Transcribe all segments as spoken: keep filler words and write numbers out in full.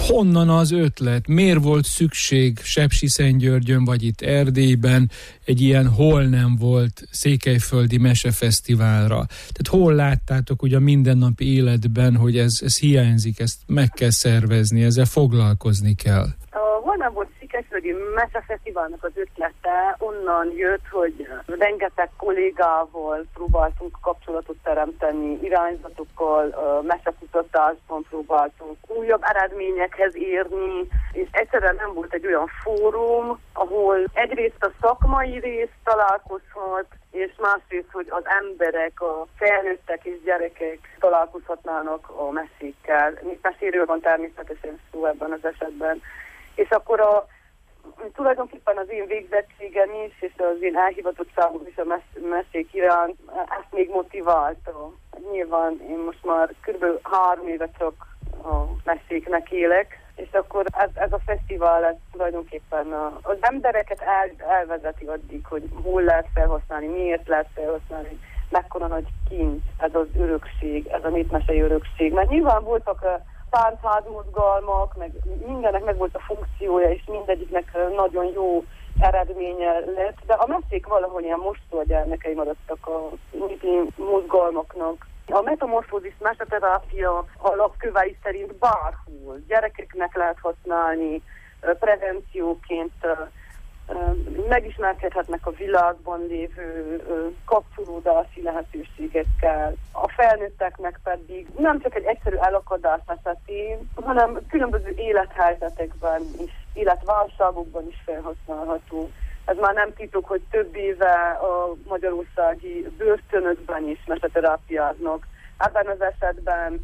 honnan az ötlet? Miért volt szükség Sepsiszentgyörgyön vagy itt Erdélyben egy ilyen hol nem volt székelyföldi mesefesztiválra? Tehát hol láttátok ugye a mindennapi életben, hogy ez, ez hiányzik, ezt meg kell szervezni, ezzel foglalkozni kell? Hol nem volt székelyföldi mesefesztiválnak az ötlete onnan jött, hogy rengeteg kollégával próbáltunk kapcsolatot teremteni, irányzatokkal, mesekutatásban próbáltunk újabb eredményekhez érni, és egyszerűen nem volt egy olyan fórum, ahol egyrészt a szakmai rész találkozhat, és másrészt, hogy az emberek, a felnőttek és gyerekek találkozhatnának a mesékkel. Meséről van természetesen szó ebben az esetben. És akkor a, tulajdonképpen az én végzettségem is, és az én elhivatottságom is a mes- mesék iránt ezt még motiválta. Nyilván én most már kb. három éve csak a meséknek élek, és akkor ez, ez a fesztivál ez tulajdonképpen a, az embereket el, elvezeti addig, hogy hol lehet felhasználni, miért lehet felhasználni, mekkora nagy kincs ez az örökség, ez a népmesei örökség. Mert nyilván voltak a táncház-mozgalmak, meg mindennek meg volt a funkciója, és mindegyiknek nagyon jó eredménye lett, de a mesék valahol ilyen mostó gyermekei maradtak a népi mozgalmaknak. A metamorfózis meseterápia alapkövei szerint bárhol gyerekeknek lehet használni, prevencióként megismerkedhetnek a világban lévő kapcsolódási lehetőségekkel. A felnőtteknek pedig nem csak egy egyszerű elakadás esetén, hanem különböző élethelyzetekben is, életválságokban is felhasználható. Ez már nem titok, hogy több éve a magyarországi börtönökben is meseterápiáznak. Ebben az esetben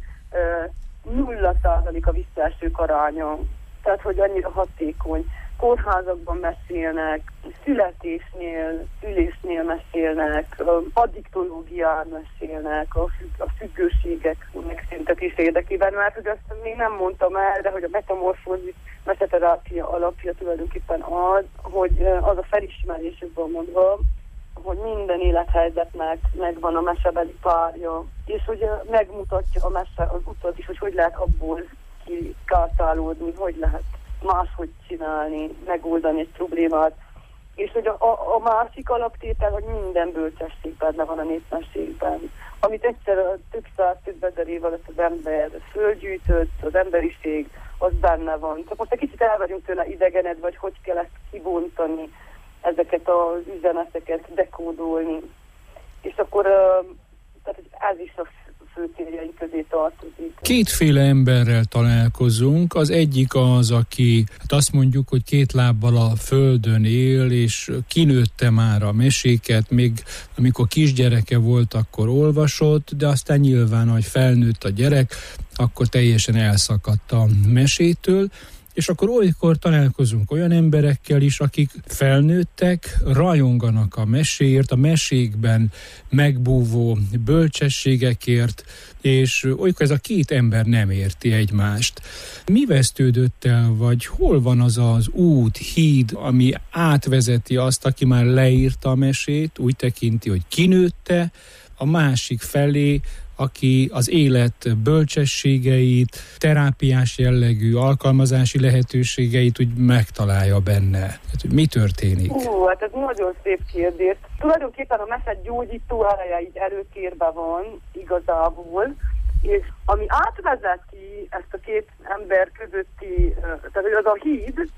nulla százalék a visszaesők aránya. Tehát, hogy annyira hatékony. Kórházakban mesélnek, születésnél, szülésnél mesélnek, addiktológián mesélnek, a, függ, a függőségek megszüntetés érdekében, mert hogy azt még nem mondtam el, de hogy a metamorfózis meseterápia alapja tulajdonképpen az, hogy az a felismerésükben mondva, hogy minden élethelyzetnek megvan a mesebeli párja, és hogy megmutatja a mese az utat is, hogy hogy lehet abból kikászálódni, hogy lehet máshogy csinálni, megoldani egy problémát. És hogy a, a, a másik alaptétel, hogy minden bölcsesség benne van a népmeségben. Amit egyszer a több száz, több ezer év alatt az ember fölgyűjtött, az emberiség, az benne van. Csak most egy kicsit el vagyunk tőle idegened, vagy hogy kell ezt kibontani, ezeket az üzeneteket dekódolni. És akkor tehát ez is a fő céljaink közé tartozik. Kétféle emberrel találkozunk. Az egyik az, aki hát azt mondjuk, hogy két lábbal a földön él, és kinőtte már a meséket, még amikor kisgyereke volt, akkor olvasott, de aztán nyilván, hogy felnőtt a gyerek, akkor teljesen elszakadt a mesétől. És akkor olykor találkozunk olyan emberekkel is, akik felnőttek, rajonganak a meséért, a mesékben megbúvó bölcsességekért, és olykor ez a két ember nem érti egymást. Mi vesztődött el, vagy hol van az az út, híd, ami átvezeti azt, aki már leírta a mesét, úgy tekinti, hogy kinőtte, a másik felé, aki az élet bölcsességeit, terápiás jellegű alkalmazási lehetőségeit úgy megtalálja benne. Hát, hogy mi történik? Hú, hát ez nagyon szép kérdés. Tulajdonképpen a mese gyógyító ereje így előtérben van igazából, és ami átvezeti ezt a két ember közötti, tehát az a híd,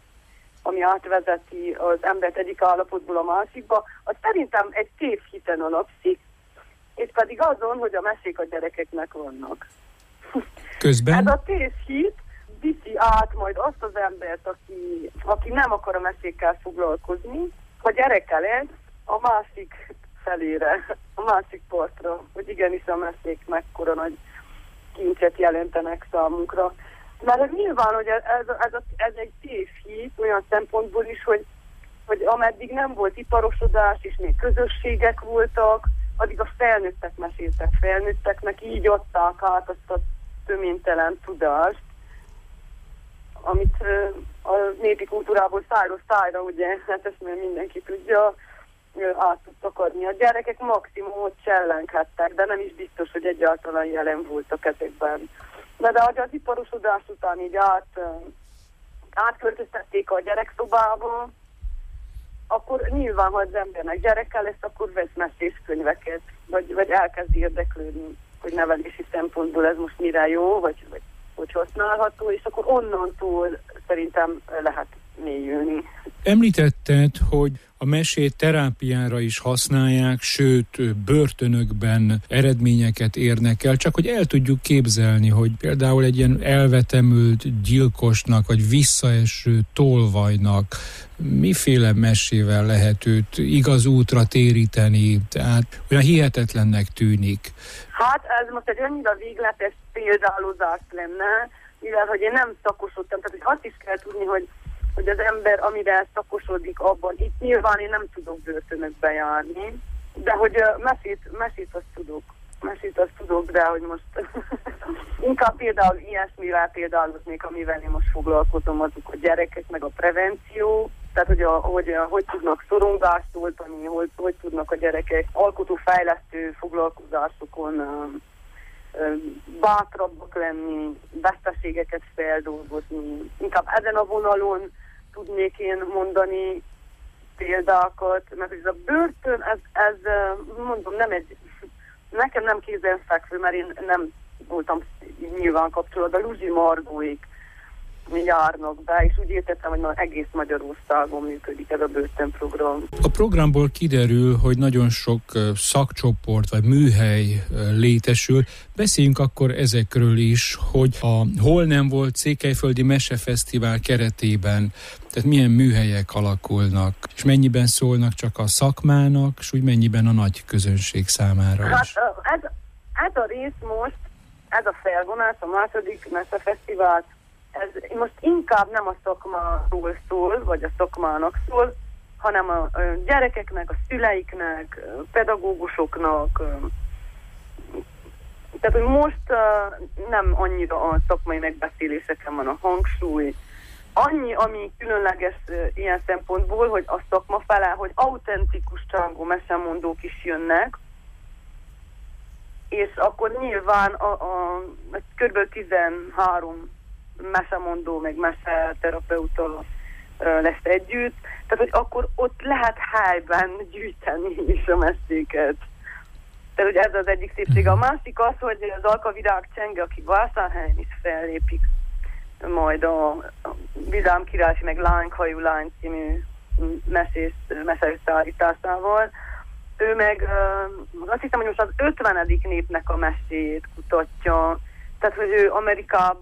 ami átvezeti az embert egyik állapotból a másikba, az szerintem egy tévhiten alapszik, és pedig azon, hogy a mesék a gyerekeknek vannak. Közben? Ez a tévhit viszi át majd azt az embert, aki, aki nem akar a mesékkel foglalkozni, a gyereke lesz a másik felére, a másik partra, hogy igenis a mesék mekkora nagy kincset jelentenek számunkra. Mert nyilván, hogy ez, ez, ez, ez egy tévhit olyan szempontból is, hogy, hogy ameddig nem volt iparosodás, és még közösségek voltak, addig a felnőttek meséltek felnőtteknek, így adták át azt a töménytelen tudást, amit a népi kultúrából szájról szájra, ugye, hát ezt már mindenki tudja, át tudtak adni. A gyerekek maximum ott csellenghettek, de nem is biztos, hogy egyáltalán jelen voltak ezekben. Na de hogy az iparosodás után így át, átköltöztették a gyerekszobába, akkor nyilván, ha az embernek gyerekkel lesz, akkor vesz meséskönyveket, vagy, vagy elkezd érdeklődni, hogy nevelési szempontból ez most mire jó, vagy, vagy hogy használható, és akkor onnantól szerintem lehet mélyülni. Említetted, hogy a mesét terápiára is használják, sőt, börtönökben eredményeket érnek el, csak hogy el tudjuk képzelni, hogy például egy ilyen elvetemült gyilkosnak, vagy visszaeső tolvajnak miféle mesével lehet őt igaz útra téríteni, tehát olyan hihetetlennek tűnik. Hát ez most egy annyira végletes példálozás lenne, mivel hogy én nem szakosodtam, tehát hogy azt is kell tudni, hogy hogy az ember, amire szakosodik abban, itt nyilván én nem tudok börtönökbe járni, de hogy uh, mesét, mesét azt tudok, mesét azt tudok, de hogy most inkább például ilyesmivel példáloznék, amivel én most foglalkozom, azok a gyerekek, meg a prevenció, tehát hogy, a, hogy a, hogy tudnak szorongást oltani, hogy, hogy tudnak a gyerekek alkotófejlesztő foglalkozásokon uh, uh, bátrabbak lenni, veszteségeket feldolgozni. Inkább ezen a vonalon tudnék én mondani példákat, mert ez a börtön, ez, ez mondom, nem egy, nekem nem kézenfekvő, mert én nem voltam nyilván kapcsolatban, Luzsi Margóik járnak be, és úgy értettem, hogy már egész Magyarországon működik ez a börtönprogram. A programból kiderül, hogy nagyon sok szakcsoport vagy műhely létesül. Beszéljünk akkor ezekről is, hogy a Hol nem volt Székelyföldi Mesefesztivál keretében, tehát milyen műhelyek alakulnak, és mennyiben szólnak csak a szakmának, és úgy mennyiben a nagy közönség számára hát, is. Ez, ez a rész most, ez a felvonás, a második Mesefesztivál, ez most inkább nem a szakmáról szól, vagy a szakmának szól, hanem a gyerekeknek, a szüleiknek, a pedagógusoknak. Tehát, hogy most nem annyira a szakmai megbeszéléseken van a hangsúly. Annyi, ami különleges ilyen szempontból, hogy a szakma fele, hogy autentikus csangó mesemondók is jönnek, és akkor nyilván a, a, a kb. tizenhárom mesemondó, meg meseterapeuta lesz együtt, tehát hogy akkor ott lehet helyben gyűjteni is a meséket. Tehát hogy ez az egyik szépsége. A másik az, hogy az Alkavirág Csenge, aki Vásárhelyen is fellépik, majd a, a Vidám Király, meg Lányhajú Lány című mesés, meseszállításával. Ő meg uh, azt hiszem, hogy most az ötvenedik népnek a meséjét kutatja. Tehát, hogy ő Amerikában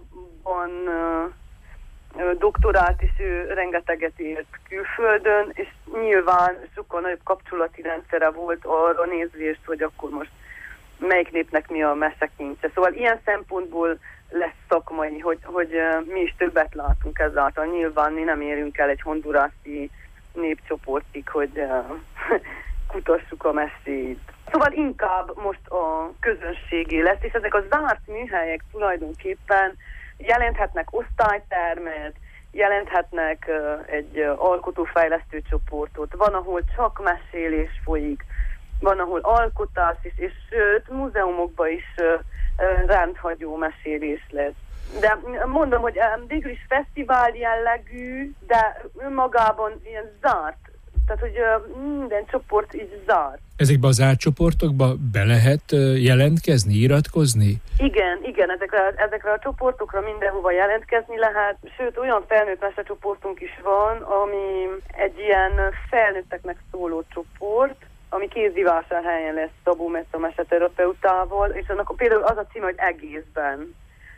uh, uh, doktorált, és ő rengeteget ért külföldön, és nyilván sokkal nagyobb kapcsolati rendszere volt arra nézvést, hogy akkor most melyik népnek mi a mesekincse. Szóval ilyen szempontból lesz szakmai, hogy, hogy uh, mi is többet látunk ezáltal. Nyilván mi nem érünk el egy hondurászi népcsoportig, hogy uh, kutassuk a mesét. Szóval inkább most a közönségé lesz, és ezek a zárt műhelyek tulajdonképpen jelenthetnek osztálytermet, jelenthetnek uh, egy uh, alkotófejlesztő csoportot. Van, ahol csak mesélés folyik, van, ahol alkotás is, és sőt, múzeumokban is uh, uh, rendhagyó mesélés lesz. De mondom, hogy um, végül is fesztivál jellegű, de önmagában ilyen zárt. Tehát, hogy uh, minden csoport így zárt. Ezekben az zárt csoportokba be lehet uh, jelentkezni, iratkozni? Igen, igen, ezekre, ezekre a csoportokra mindenhova jelentkezni lehet. Sőt, olyan felnőtt mesecsoportunk is van, ami egy ilyen felnőtteknek szóló csoport, ami Kézdivásárhelyen lesz Szabó Metza meseterapeutával, és annak például az a címe, hogy egészben.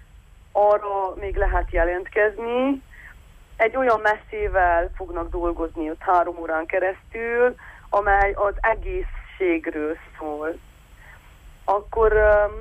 Arra még lehet jelentkezni. Egy olyan mesével fognak dolgozni ott három órán keresztül, amely az egészségről szól. Akkor um,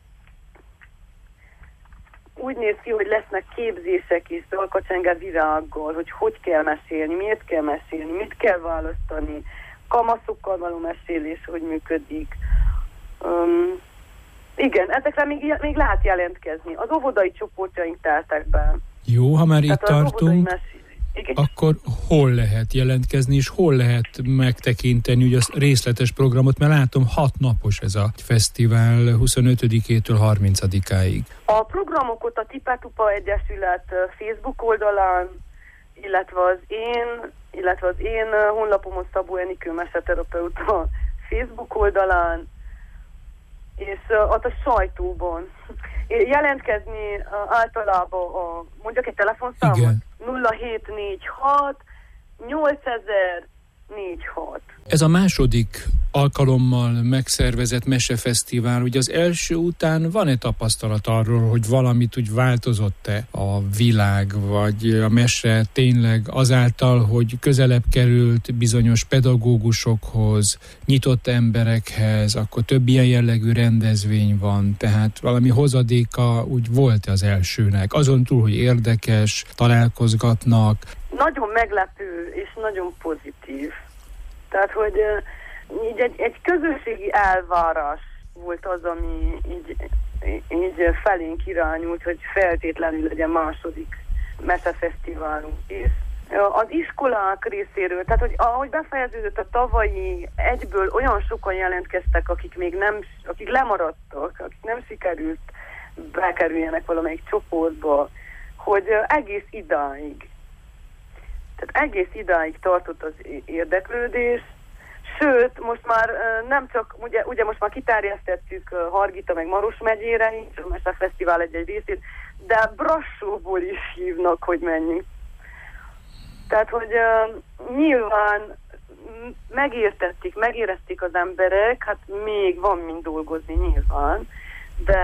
úgy néz ki, hogy lesznek képzések is Zalkacsenge virággal, hogy hogy kell mesélni, miért kell mesélni, mit kell választani, kamaszokkal való mesélés, hogy működik. Um, igen, ezekre még, még lehet jelentkezni. Az óvodai csoportjaink teltek be. Jó, ha már itt tartunk, Igen. Akkor hol lehet jelentkezni, és hol lehet megtekinteni ugye a részletes programot, mert látom, hat napos ez a fesztivál huszonötödikétől harmincadikáig. A programokat a Tipa-Tupa Egyesület Facebook oldalán, illetve az én, illetve az én honlapomon Szabó Enikő meseterapeuta Facebook oldalán, és ott a sajtóban. Jelentkezni általában, a, mondjak egy telefonszámot? Igen. nulla hét négy hat nyolcezer négyvenhat. Ez a második alkalommal megszervezett mesefesztivál, ugye az első után van-e tapasztalat arról, hogy valamit úgy változott-e a világ, vagy a mese tényleg azáltal, hogy közelebb került bizonyos pedagógusokhoz, nyitott emberekhez, akkor több ilyen jellegű rendezvény van, tehát valami hozadéka úgy volt az elsőnek, azon túl, hogy érdekes, találkozgatnak. Nagyon meglepő és nagyon pozitív. Tehát, hogy így egy, egy közösségi elvárás volt az, ami így, így felénk irányult, hogy feltétlenül legyen második mesefesztiválunk is. Az iskolák részéről, tehát hogy ahogy befejeződött a tavalyi, egyből olyan sokan jelentkeztek, akik még nem, akik lemaradtak, akik nem sikerült bekerüljenek valamelyik csoportba, hogy egész idáig. Tehát egész idáig tartott az érdeklődés, sőt, most már nem csak, ugye, ugye most már kiterjesztettük Hargita meg Maros megyére is, a Mesefesztivál egy-egy részét, de Brassóból is hívnak, hogy menjünk. Tehát, hogy uh, nyilván megértették, megérezték az emberek, hát még van mind dolgozni nyilván, de,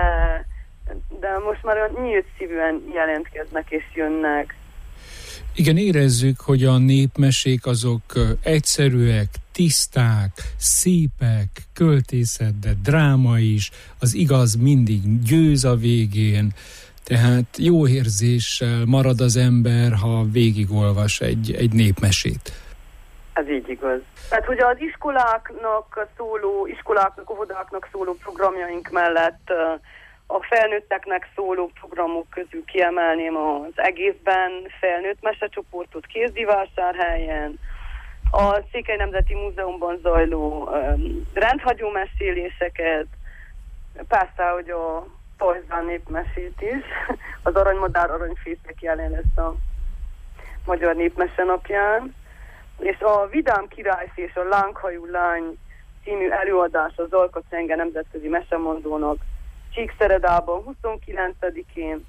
de most már nyílt szívűen jelentkeznek és jönnek. Igen, érezzük, hogy a népmesék azok egyszerűek, tiszták, szépek, költészet, de dráma is, az igaz mindig győz a végén, tehát jó érzéssel marad az ember, ha végigolvas egy, egy népmesét. Ez így igaz. Tehát, hogy az iskoláknak szóló, iskoláknak, óvodáknak szóló programjaink mellett a felnőtteknek szóló programok közül kiemelném az egészben felnőtt mesecsoportot Kézdivásárhelyen, a Székely Nemzeti Múzeumban zajló um, rendhagyó meséléseket, persze, hogy a Tajzán népmesét is, az Aranymadár Aranyfészek jelen lesz a Magyar Népmese napján, és a Vidám Királyfi és a Lánghajú Lány című előadás az Alkacenge Nemzetközi Mesemondónak Csíkszeredában huszonkilencedikén,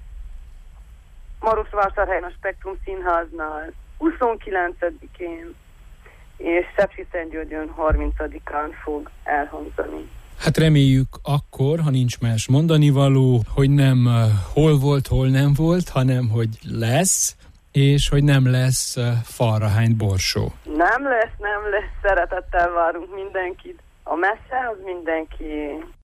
Marosvásárhelyen a Spektrum Színháznál huszonkilencedikén, és Szepsiszentgyörgyön harmincadikán fog elhangzani. Hát reméljük akkor, ha nincs más mondanivaló, hogy nem uh, hol volt, hol nem volt, hanem hogy lesz, és hogy nem lesz uh, falra hányt borsó. Nem lesz, nem lesz, szeretettel várunk mindenkit. A messe az mindenki.